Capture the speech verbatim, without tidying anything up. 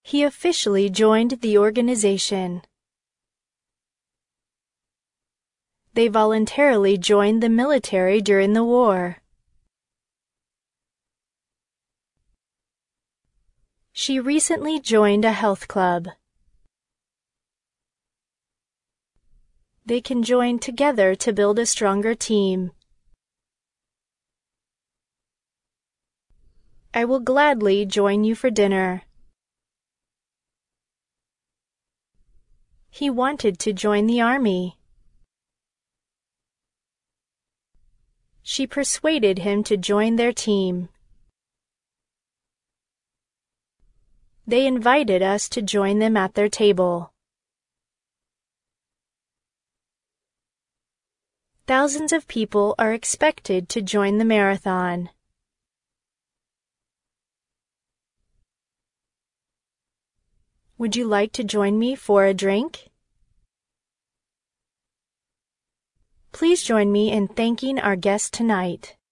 He officially joined the organization. They voluntarily joined the military during the war. She recently joined a health club. They can join together to build a stronger team. I will gladly join you for dinner. He wanted to join the army. She persuaded him to join their team. They invited us to join them at their table. Thousands of people are expected to join the marathon. Would you like to join me for a drink? Please join me in thanking our guest tonight.